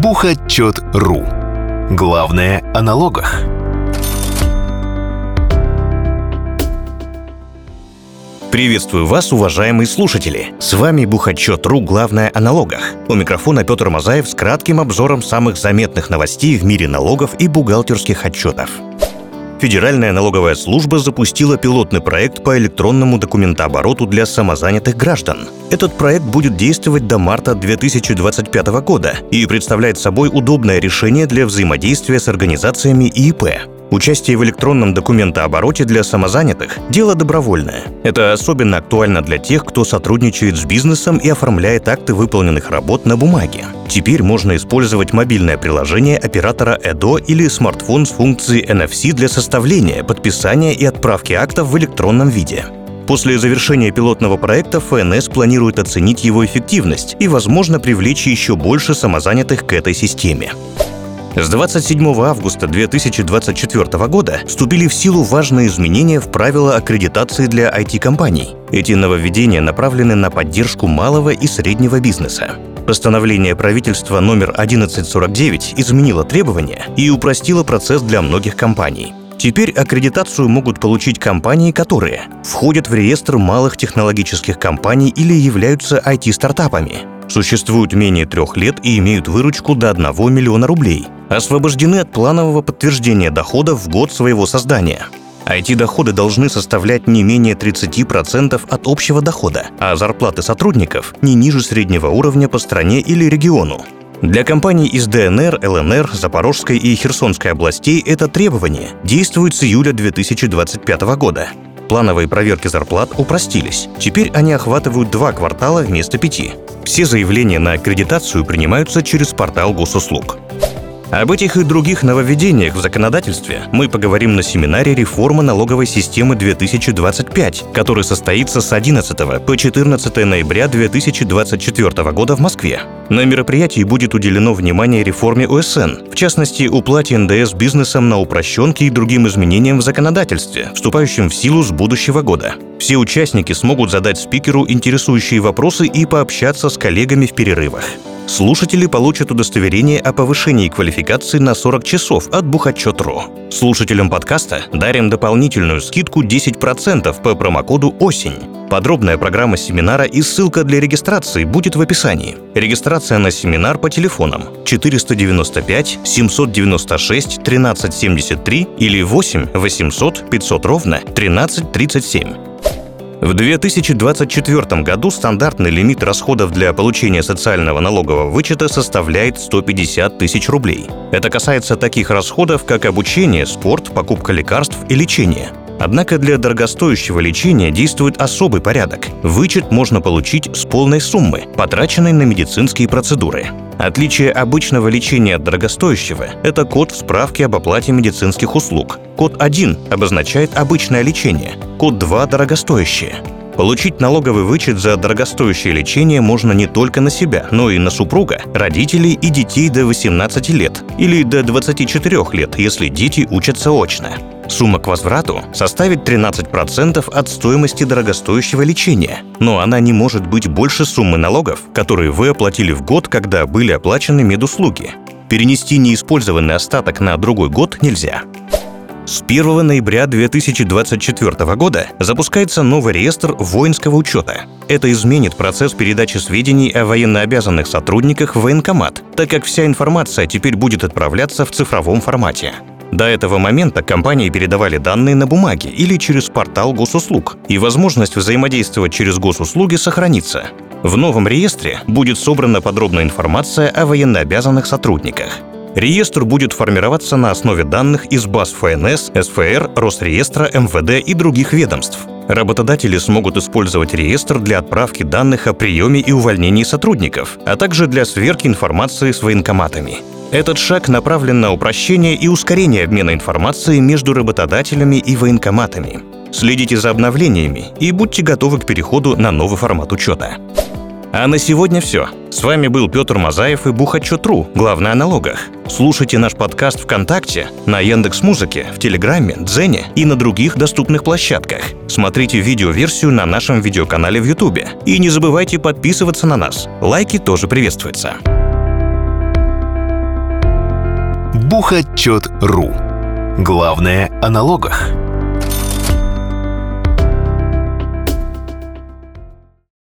Бухотчет.ру. Главное о налогах. Приветствую вас, уважаемые слушатели! С вами Бухотчет.ру. Главное о налогах. У микрофона Петр Мазаев с кратким обзором самых заметных новостей в мире налогов и бухгалтерских отчетов. Федеральная налоговая служба запустила пилотный проект по электронному документообороту для самозанятых граждан. Этот проект будет действовать до марта 2025 года и представляет собой удобное решение для взаимодействия с организациями ИИП. Участие в электронном документообороте для самозанятых – дело добровольное. Это особенно актуально для тех, кто сотрудничает с бизнесом и оформляет акты выполненных работ на бумаге. Теперь можно использовать мобильное приложение оператора ЭДО или смартфон с функцией NFC для составления, подписания и отправки актов в электронном виде. После завершения пилотного проекта ФНС планирует оценить его эффективность и, возможно, привлечь еще больше самозанятых к этой системе. С 27 августа 2024 года вступили в силу важные изменения в правила аккредитации для IT-компаний. Эти нововведения направлены на поддержку малого и среднего бизнеса. Постановление правительства номер 1149 изменило требования и упростило процесс для многих компаний. Теперь аккредитацию могут получить компании, которые входят в реестр малых технологических компаний или являются IT-стартапами, существуют менее 3 лет и имеют выручку до 1 миллиона рублей, освобождены от планового подтверждения доходов в год своего создания. IT-доходы должны составлять не менее 30% от общего дохода, а зарплаты сотрудников не ниже среднего уровня по стране или региону. Для компаний из ДНР, ЛНР, Запорожской и Херсонской областей это требование действует с июля 2025 года. Плановые проверки зарплат упростились. Теперь они охватывают 2 квартала вместо 5. Все заявления на аккредитацию принимаются через портал госуслуг. Об этих и других нововведениях в законодательстве мы поговорим на семинаре «Реформа налоговой системы 2025», который состоится с 11 по 14 ноября 2024 года в Москве. На мероприятии будет уделено внимание реформе УСН, в частности, уплате НДС бизнесом на упрощенки и другим изменениям в законодательстве, вступающим в силу с будущего года. Все участники смогут задать спикеру интересующие вопросы и пообщаться с коллегами в перерывах. Слушатели получат удостоверение о повышении квалификации на 40 часов от Бухотчет.ру. Слушателям подкаста дарим дополнительную скидку 10% по промокоду «Осень». Подробная программа семинара и ссылка для регистрации будет в описании. Регистрация на семинар по телефонам 495 796 1373 или 8 800 500 ровно 1337. В 2024 году стандартный лимит расходов для получения социального налогового вычета составляет 150 тысяч рублей. Это касается таких расходов, как обучение, спорт, покупка лекарств и лечение. Однако для дорогостоящего лечения действует особый порядок. Вычет можно получить с полной суммы, потраченной на медицинские процедуры. Отличие обычного лечения от дорогостоящего – это код в справке об оплате медицинских услуг. Код 1 обозначает обычное лечение, код 2 – дорогостоящее. Получить налоговый вычет за дорогостоящее лечение можно не только на себя, но и на супруга, родителей и детей до 18 лет или до 24 лет, если дети учатся очно. Сумма к возврату составит 13% от стоимости дорогостоящего лечения, но она не может быть больше суммы налогов, которые вы оплатили в год, когда были оплачены медуслуги. Перенести неиспользованный остаток на другой год нельзя. С 1 ноября 2024 года запускается новый реестр воинского учета. Это изменит процесс передачи сведений о военнообязанных сотрудниках в военкомат, так как вся информация теперь будет отправляться в цифровом формате. До этого момента компании передавали данные на бумаге или через портал госуслуг, и возможность взаимодействовать через госуслуги сохранится. В новом реестре будет собрана подробная информация о военнообязанных сотрудниках. Реестр будет формироваться на основе данных из баз ФНС, СФР, Росреестра, МВД и других ведомств. Работодатели смогут использовать реестр для отправки данных о приеме и увольнении сотрудников, а также для сверки информации с военкоматами. Этот шаг направлен на упрощение и ускорение обмена информацией между работодателями и военкоматами. Следите за обновлениями и будьте готовы к переходу на новый формат учета. А на сегодня все. С вами был Петр Мазаев и Бухотчет.ру. Главное о налогах. Слушайте наш подкаст ВКонтакте, на Яндекс.Музыке, в Телеграме, Дзене и на других доступных площадках. Смотрите видеоверсию на нашем видеоканале в Ютубе. И не забывайте подписываться на нас. Лайки тоже приветствуются. Бухотчет.ру. Главное о налогах.